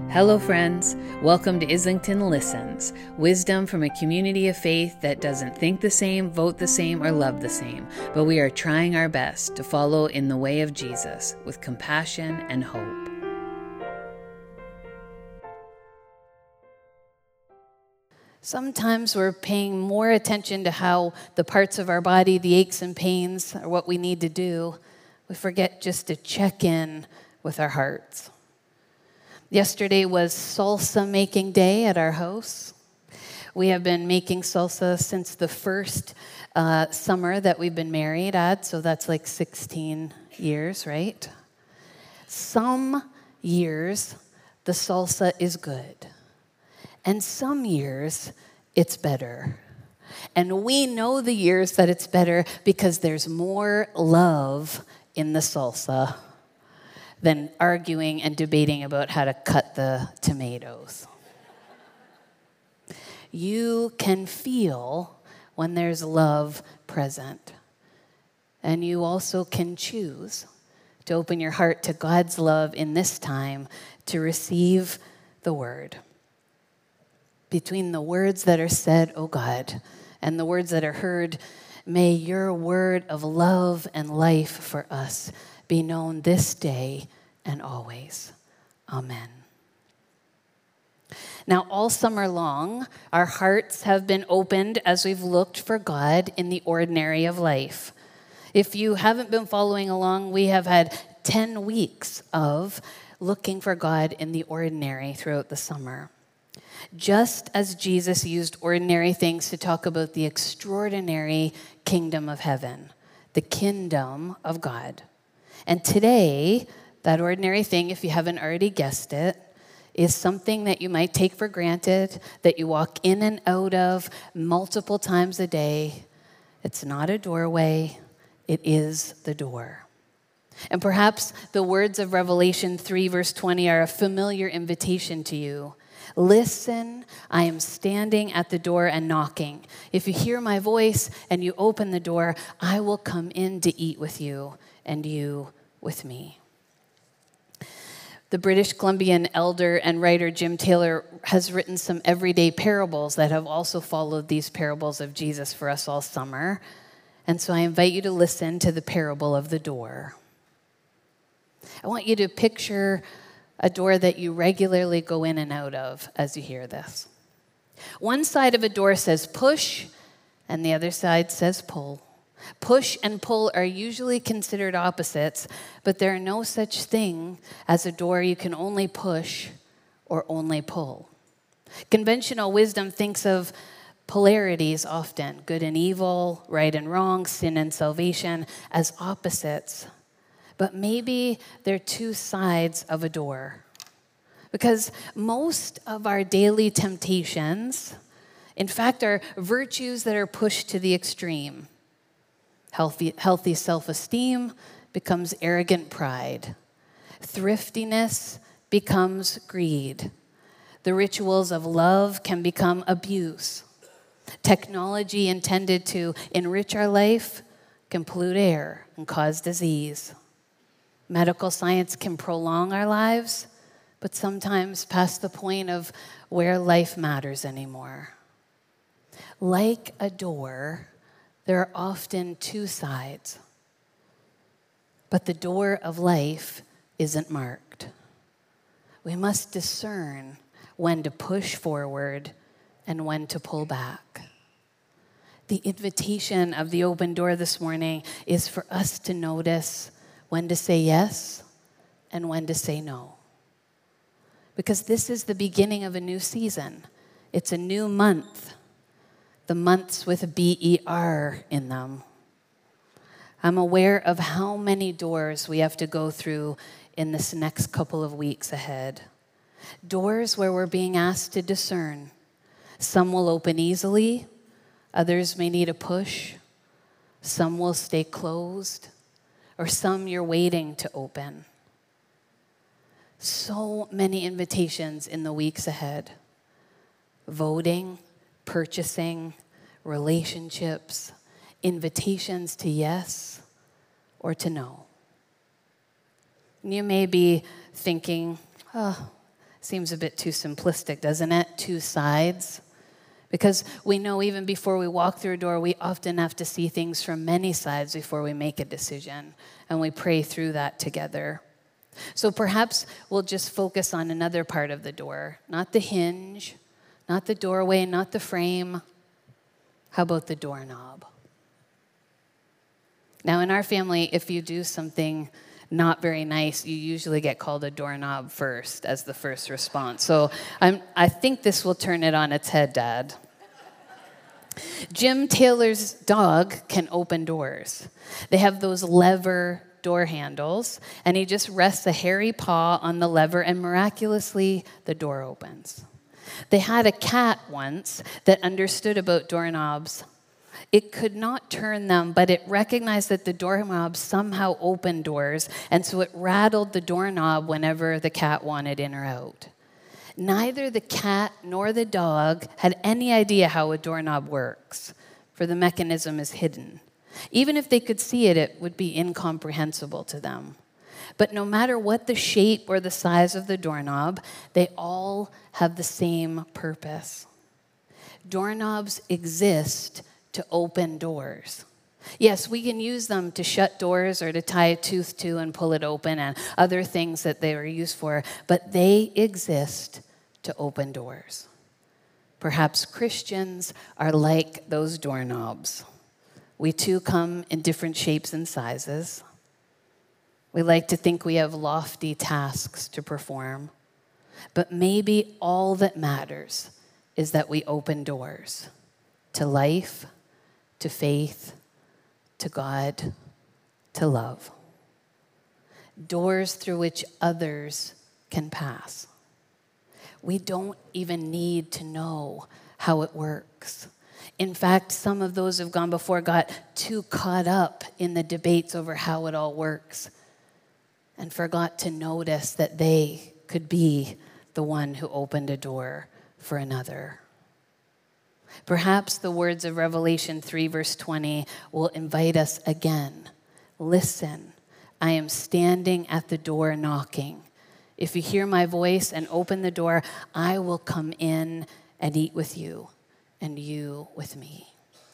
Hello, friends. Welcome to Islington Listens, wisdom from a community of faith that doesn't think the same, vote the same, or love the same, but we are trying our best to follow in the way of Jesus with compassion and hope. Sometimes we're paying more attention to how the parts of our body, the aches and pains, are what we need to do. We forget just to check in with our hearts. Yesterday was salsa making day at our house. We have been making salsa since the first summer that we've been married at, so that's like 16 years, right? Some years the salsa is good, and some years it's better. And we know the years that it's better because there's more love in the salsa than arguing and debating about how to cut the tomatoes. You can feel when there's love present. And you also can choose to open your heart to God's love in this time to receive the word. Between the words that are said, oh God, and the words that are heard, may your word of love and life for us be known this day and always. Amen. Now, all summer long, our hearts have been opened as we've looked for God in the ordinary of life. If you haven't been following along, we have had 10 weeks of looking for God in the ordinary throughout the summer. Just as Jesus used ordinary things to talk about the extraordinary kingdom of heaven, the kingdom of God. And today, that ordinary thing, if you haven't already guessed it, is something that you might take for granted, that you walk in and out of multiple times a day. It's not a doorway, it is the door. And perhaps the words of Revelation 3, verse 20 are a familiar invitation to you. Listen, I am standing at the door and knocking. If you hear my voice and you open the door, I will come in to eat with you and you with me. The British Columbian elder and writer Jim Taylor has written some everyday parables that have also followed these parables of Jesus for us all summer. And so I invite you to listen to the parable of the door. I want you to picture a door that you regularly go in and out of as you hear this. One side of a door says push, and the other side says pull. Push and pull are usually considered opposites, but there are no such thing as a door you can only push or only pull. Conventional wisdom thinks of polarities often, good and evil, right and wrong, sin and salvation, as opposites. But maybe they're two sides of a door. Because most of our daily temptations, in fact, are virtues that are pushed to the extreme. Healthy self-esteem becomes arrogant pride. Thriftiness becomes greed. The rituals of love can become abuse. Technology intended to enrich our life can pollute air and cause disease. Medical science can prolong our lives, but sometimes past the point of where life matters anymore. Like a door, there are often two sides, but the door of life isn't marked. We must discern when to push forward and when to pull back. The invitation of the open door this morning is for us to notice when to say yes and when to say no. Because this is the beginning of a new season. It's a new month. The months with a B-E-R in them. I'm aware of how many doors we have to go through in this next couple of weeks ahead. Doors where we're being asked to discern. Some will open easily. Others may need a push. Some will stay closed. Or some you're waiting to open. So many invitations in the weeks ahead. Voting, purchasing, relationships, invitations to yes or to no. You may be thinking, Seems a bit too simplistic, doesn't it? Two sides. Because we know even before we walk through a door, we often have to see things from many sides before we make a decision. And we pray through that together. So perhaps we'll just focus on another part of the door. Not the hinge, not the doorway, not the frame. How about the doorknob? Now in our family, if you do something not very nice, you usually get called a doorknob first as the first response. So I think this will turn it on its head, Dad. Jim Taylor's dog can open doors. They have those lever door handles, and he just rests a hairy paw on the lever, and miraculously, the door opens. They had a cat once that understood about doorknobs. It could not turn them, but it recognized that the doorknob somehow opened doors, and so it rattled the doorknob whenever the cat wanted in or out. Neither the cat nor the dog had any idea how a doorknob works, for the mechanism is hidden. Even if they could see it, it would be incomprehensible to them. But no matter what the shape or the size of the doorknob, they all have the same purpose. Doorknobs exist to open doors. Yes, we can use them to shut doors or to tie a tooth to and pull it open and other things that they were used for, but they exist to open doors. Perhaps Christians are like those doorknobs. We too come in different shapes and sizes. We like to think we have lofty tasks to perform, but maybe all that matters is that we open doors to life, to faith, to God, to love. Doors through which others can pass. We don't even need to know how it works. In fact, some of those who've gone before got too caught up in the debates over how it all works and forgot to notice that they could be the one who opened a door for another. Perhaps the words of Revelation 3, verse 20 will invite us again. Listen, I am standing at the door knocking. If you hear my voice and open the door, I will come in and eat with you, and you with me.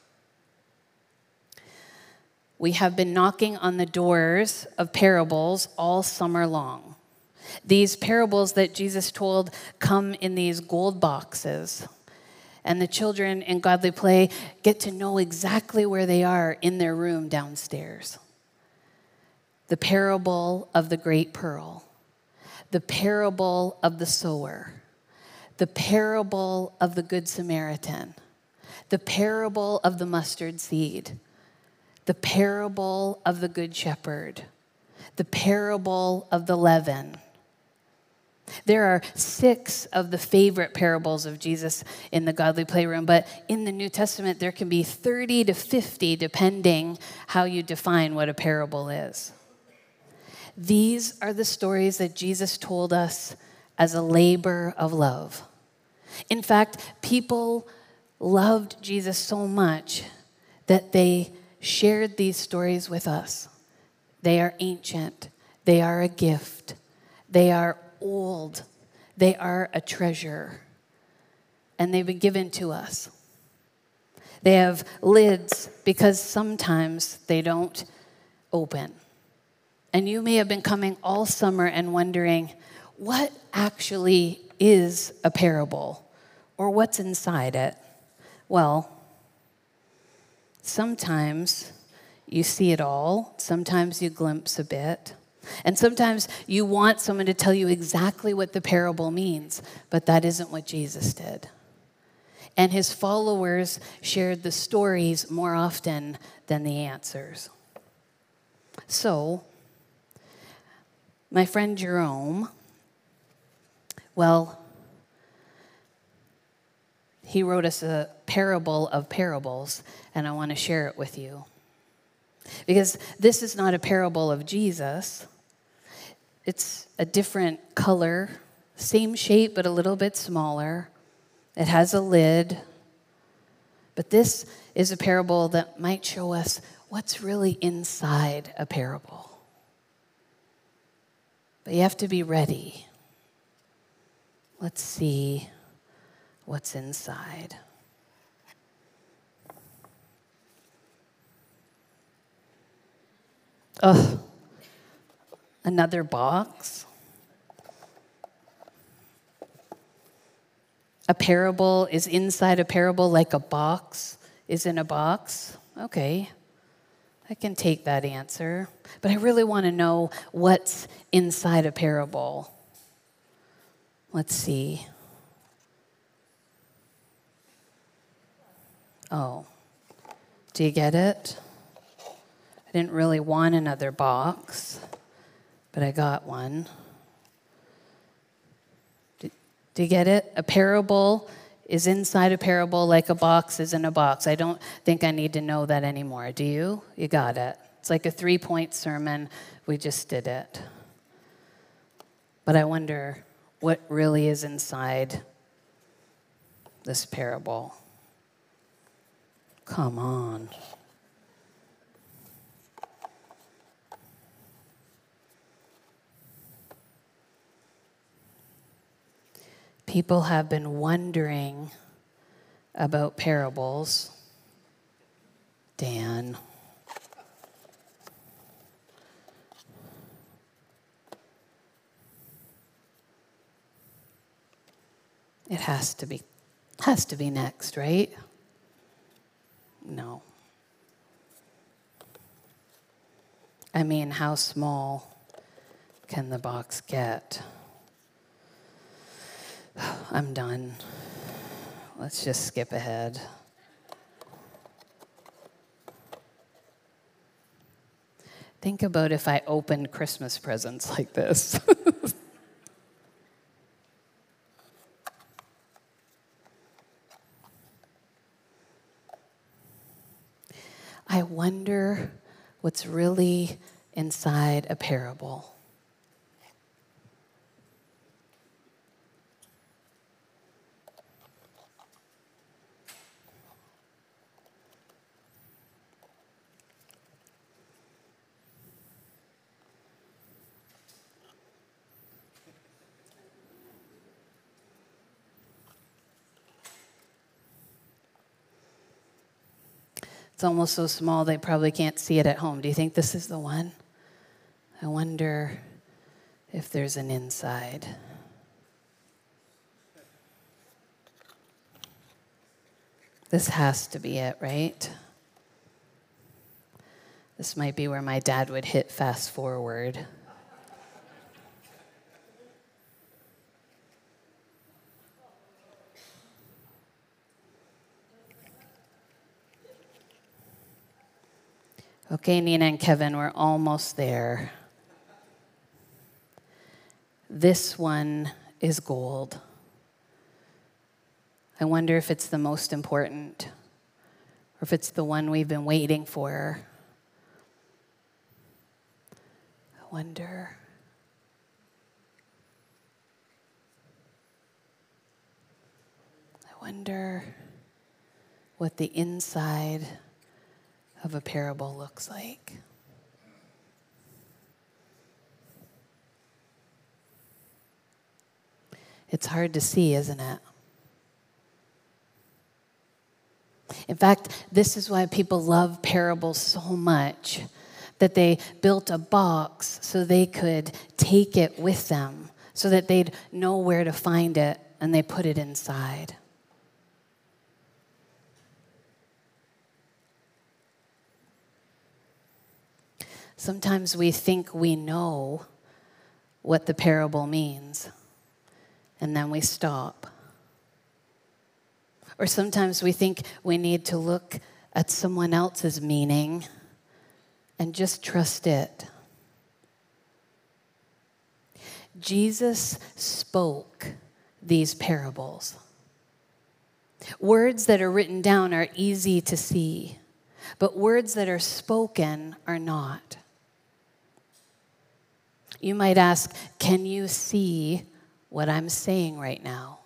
We have been knocking on the doors of parables all summer long. These parables that Jesus told come in these gold boxes. And the children in Godly Play get to know exactly where they are in their room downstairs. The parable of the great pearl. The parable of the sower. The parable of the Good Samaritan. The parable of the mustard seed. The parable of the Good Shepherd. The parable of the leaven. There are 6 of the favorite parables of Jesus in the Godly Playroom, but in the New Testament, there can be 30 to 50, depending how you define what a parable is. These are the stories that Jesus told us as a labor of love. In fact, people loved Jesus so much that they shared these stories with us. They are ancient. They are a gift. They are old. They are a treasure. And they've been given to us. They have lids because sometimes they don't open. And you may have been coming all summer and wondering, what actually is a parable? Or what's inside it? Well, sometimes you see it all. Sometimes you glimpse a bit. And sometimes you want someone to tell you exactly what the parable means, but that isn't what Jesus did. And his followers shared the stories more often than the answers. So, my friend Jerome, well, he wrote us a parable of parables, and I want to share it with you. Because this is not a parable of Jesus. It's a different color, same shape, but a little bit smaller. It has a lid. But this is a parable that might show us what's really inside a parable. But you have to be ready. Let's see what's inside. Oh, another box. A parable is inside a parable like a box is in a box. Okay, I can take that answer. But I really want to know what's inside a parable. Let's see. Oh, do you get it? I didn't really want another box, but I got one. Do you get it? A parable is inside a parable like a box is in a box. I don't think I need to know that anymore. Do you? You got it. It's like a 3-point sermon. We just did it. But I wonder what really is inside this parable. Come on. People have been wondering about parables. Dan. It has to be next, right? No. I mean, how small can the box get? I'm done. Let's just skip ahead. Think about if I opened Christmas presents like this. I wonder what's really inside a parable. It's almost so small they probably can't see it at home. Do you think this is the one? I wonder if there's an inside. This has to be it, right? This might be where my dad would hit fast forward. Okay, Nina and Kevin, we're almost there. This one is gold. I wonder if it's the most important, or if it's the one we've been waiting for. I wonder. I wonder what the inside of a parable looks like. It's hard to see, isn't it? In fact, this is why people love parables so much, that they built a box so they could take it with them, so that they'd know where to find it, and they put it inside. Sometimes we think we know what the parable means, and then we stop. Or sometimes we think we need to look at someone else's meaning and just trust it. Jesus spoke these parables. Words that are written down are easy to see, but words that are spoken are not. You might ask, can you see what I'm saying right now?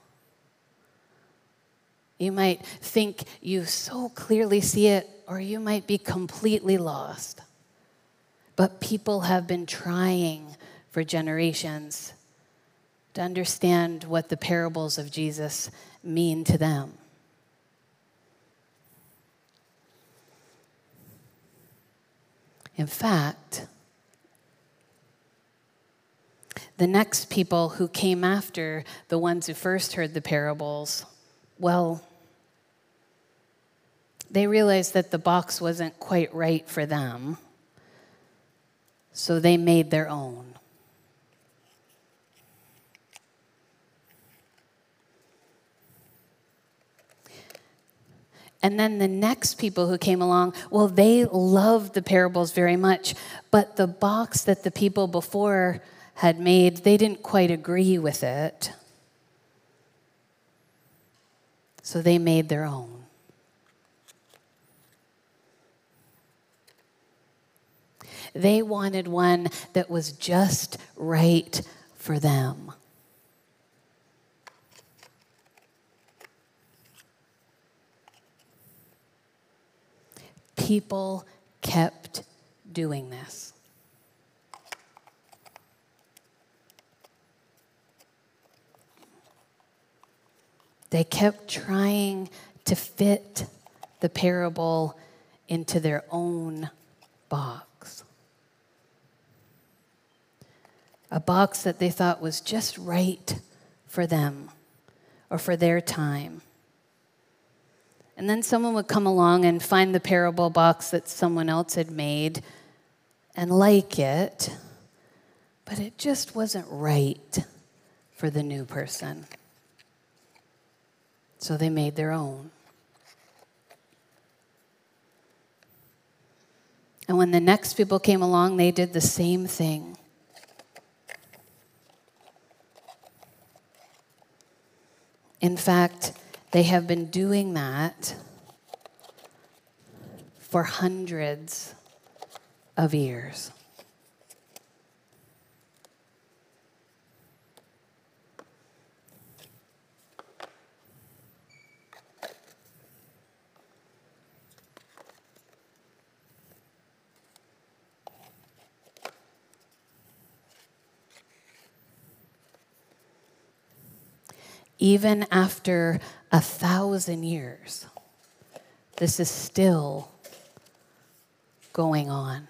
You might think you so clearly see it, or you might be completely lost. But people have been trying for generations to understand what the parables of Jesus mean to them. In fact, the next people who came after the ones who first heard the parables, well, they realized that the box wasn't quite right for them, so they made their own. And then the next people who came along, well, they loved the parables very much, but the box that the people before had made, they didn't quite agree with it. So they made their own. They wanted one that was just right for them. People kept doing this. They kept trying to fit the parable into their own box. A box that they thought was just right for them or for their time. And then someone would come along and find the parable box that someone else had made and like it, but it just wasn't right for the new person. So they made their own. And when the next people came along, they did the same thing. In fact, they have been doing that for hundreds of years. Even after 1,000 years, this is still going on.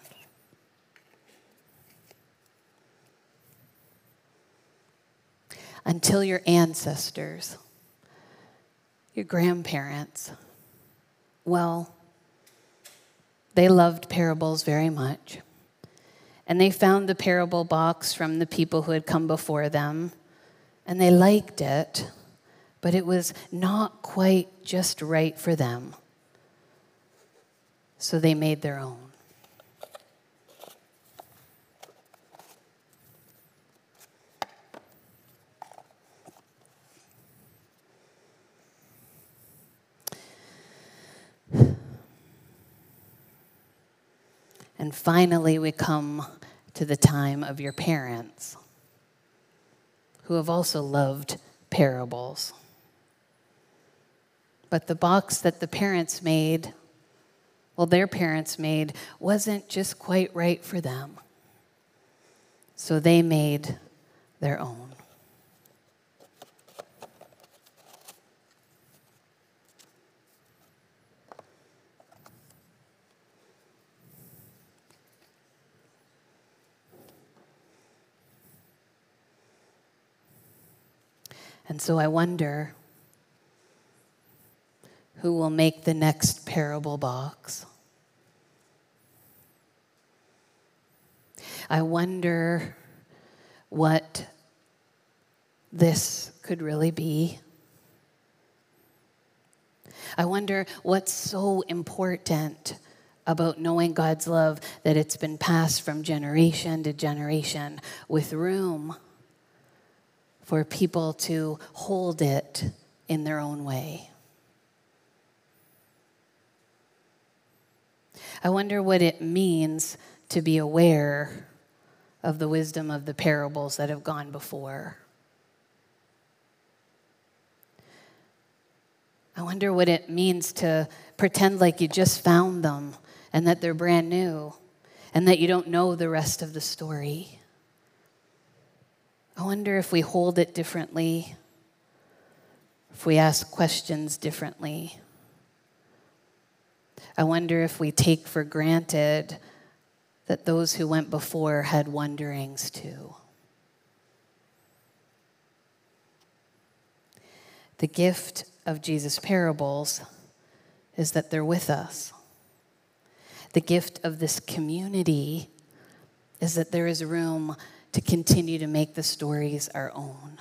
Until your ancestors, your grandparents, well, they loved parables very much. And they found the parable box from the people who had come before them, and they liked it. But it was not quite just right for them. So they made their own. And finally, we come to the time of your parents, who have also loved parables. But the box that the parents made, well, their parents made, wasn't just quite right for them. So they made their own. And so I wonder, who will make the next parable box? I wonder what this could really be. I wonder what's so important about knowing God's love that it's been passed from generation to generation with room for people to hold it in their own way. I wonder what it means to be aware of the wisdom of the parables that have gone before. I wonder what it means to pretend like you just found them and that they're brand new and that you don't know the rest of the story. I wonder if we hold it differently, if we ask questions differently. I wonder if we take for granted that those who went before had wonderings too. The gift of Jesus' parables is that they're with us. The gift of this community is that there is room to continue to make the stories our own.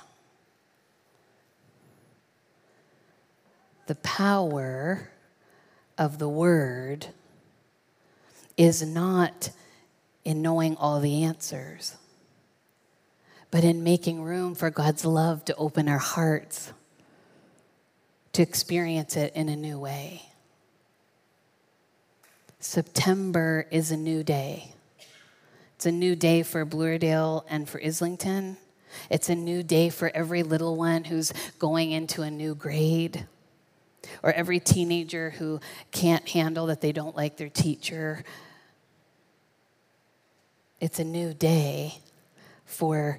The power of the word is not in knowing all the answers, but in making room for God's love to open our hearts to experience it in a new way. September is a new day. It's a new day for Bluerdale and for Islington. It's a new day for every little one who's going into a new grade, or every teenager who can't handle that they don't like their teacher. It's a new day for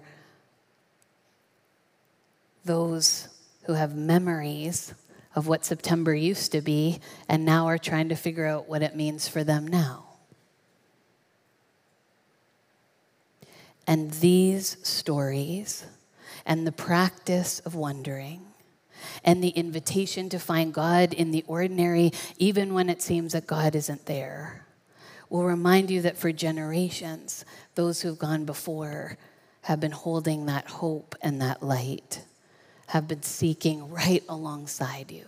those who have memories of what September used to be and now are trying to figure out what it means for them now. And these stories and the practice of wondering and the invitation to find God in the ordinary, even when it seems that God isn't there, will remind you that for generations, those who've gone before have been holding that hope and that light, have been seeking right alongside you.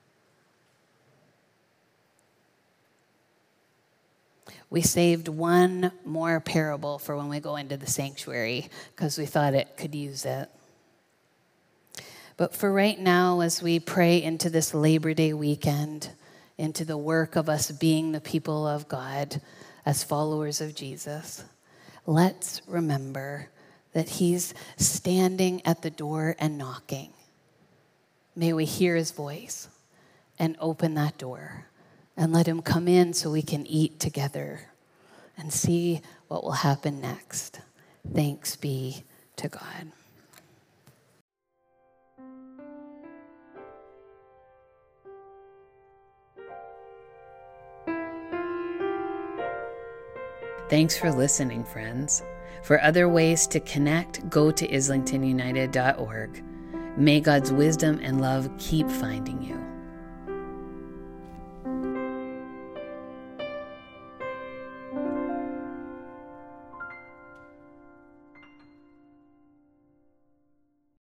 We saved one more parable for when we go into the sanctuary because we thought it could use it. But for right now, as we pray into this Labor Day weekend, into the work of us being the people of God as followers of Jesus, let's remember that he's standing at the door and knocking. May we hear his voice and open that door and let him come in so we can eat together and see what will happen next. Thanks be to God. Thanks for listening, friends. For other ways to connect, go to islingtonunited.org. May God's wisdom and love keep finding you.